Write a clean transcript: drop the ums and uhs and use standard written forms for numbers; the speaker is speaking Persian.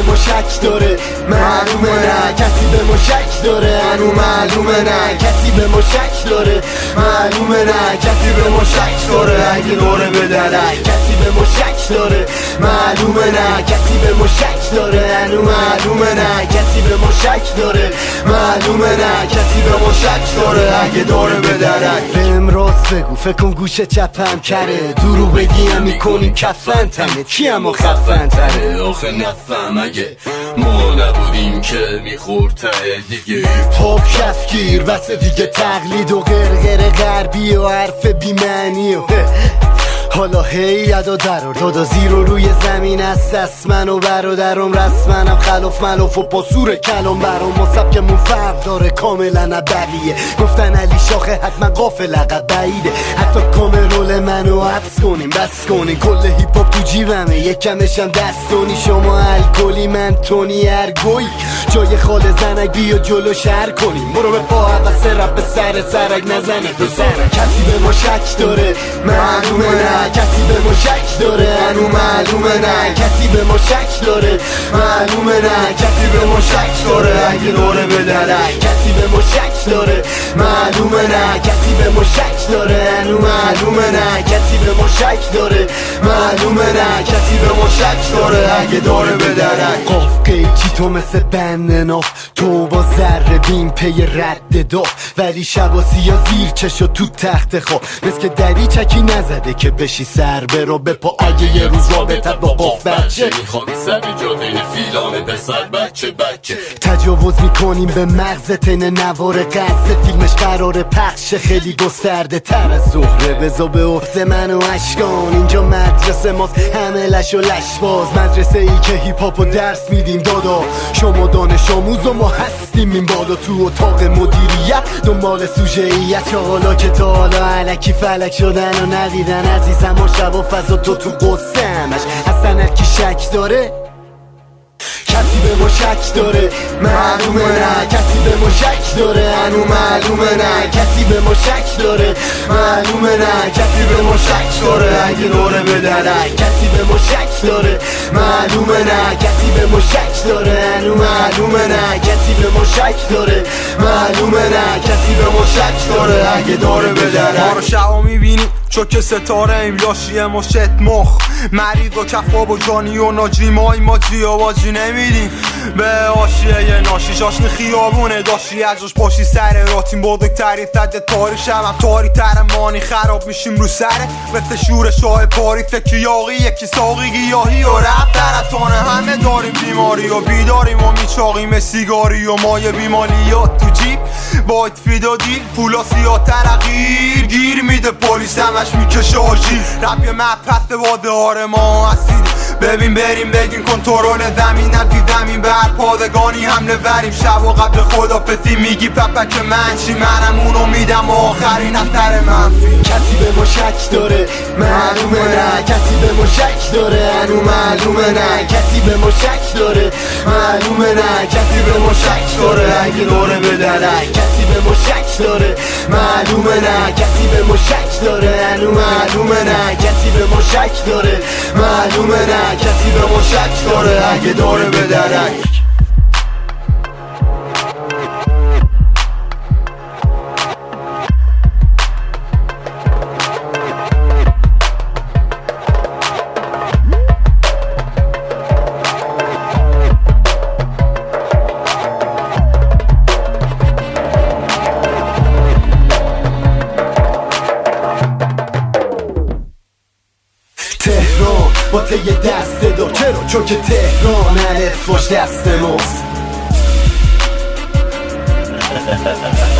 به ما شک داره معلومه نه کسی به ما شک داره هنو معلومه نه کسی به ما شک داره معلومه نه کسی به ما شک داره اگه دوره بدرک کسی به ما شک داره معلومه نه کسی به ما شک داره هنو معلومه نه کسی به ما شک داره معلومه نه کسی به ما شک داره اگه دوره بدرک بهم راست بگو فکر کن گوشه چپم کره درو بگیم میکنی کفن تنه کیم و خفن تره آخه نفهم اگه ما نبودیم که میخورد ته دیگه پاپ کفگیر واسه دیگه تقلید و غرغر غربی و حرف بیمعنی و حالا هی ادا درار دادا زیر و روی زمین است دست من و برادرم رسمنم خلاف ملاف و پاسور کلام برام ما سبکمون فرق داره کاملا نه بقیه گفتن علی شاخه حتما قافل عقب بعیده حتی کامرول منو حبس کنیم بس کنیم کل هیپ هاپ تو جیبمه یکمشم دستونی شما الکلی من تونی ارگوی جای خال زنک بیا جلو شهر کنیم برو به پا حوث رب به سرک نزنه تو سرک کسی به ما شک داره معلومه نه کسی به ما شک داره هنو معلومه نه کسی به ما شک داره معلومه نه کسی به ما شک داره اگه دوره بدرک کسی به ما شک داره معلومه نه کسی به ما شک داره هنو معلومه نه کسی به ما شک داره معلومه نه کسی به ما شک داره اگه دوره بدرک قاف قیچی تو مثل بند ناف تو با ذره بین پی رد داف ولی شبا سیا زیر چشو تو تخت خواب مثل که دری چکی نزده که بشی سر برو بپا اگه یه روز رابطت با قاف بچه میخوابی سر جاده فیلان پسر بچه تجاوز میکنیم به مغز تن نوار قصد فیلمش قرار پخش خیلی گسترده تر از زهره بزا به عهده من و اشکان اینجا مدرسه ماست همه لش و لشباز مدرسه ای که هیپ هاپو درس میدیم دادا شما دانش آموز و ما هستیم این بالا تو اتاق مدیریت دنبال سوژه‌ایت حالا که تا حالا علکی فلک شدن و ندیدن عزیزم و شب و فضا تو قصه همش اصلا هرکی شک داره کسی به ما شک داره معلومه نه کسی به ما شک داره هنو معلومه نه کسی به ما شک داره معلومه نه کسی به ما شک داره اگه دوره بدرک کسی به ما شک داره معلومه نه کسی به ما شک داره هنو معلومه نه کسی به ما شک داره معلومه نه کسی به ما شک داره اگه دوره بدرک ما رو شبا میبینی چوک ستاره ایم لاشی مشت مخ مریض و کفاب و جانی و ناجی ما جیاباجی نمیدیم به آشیه یه ناشی جاشن خیابونه داشی ازش پاشی سر راتیم بزرگتری تد تاری شبم تاری تر مانی خراب میشیم رو سره مثل شور شاه پاری فکر یاقی یکی ساقی گیاهی و رفت درتانه همه داریم بیماری و بیداریم و میچاقیم سیگاری و مایه بیمالیات تو جیب باید فیدا دیل پولا سیاه ترقیر گیر میده پلیس همش میکشه آجیل رب یه مپست واده ما هستید ببین بریم بگین کنترل زمین نزی زمین بر پادگانی حمله وریم شب و قبل خدافزی میگی پپک من چی منم اونو میدم و آخرین اثر منفی کسی به ما شک داره معلومه نه کسی به ما شک داره هنو معلومه نه کسی به ما شک داره معلومه نه کسی به ما شک داره اگه دوره بدرک کسی به ما شک داره معلومه نه کسی به ما شک داره هنو معلومه نه کسی به ما شک داره معلومه نه کسی به ما شک داره اگه دوره بدرک تهران با ته یه دسته دار چرا؟ چون که تهران الف باش دست ماست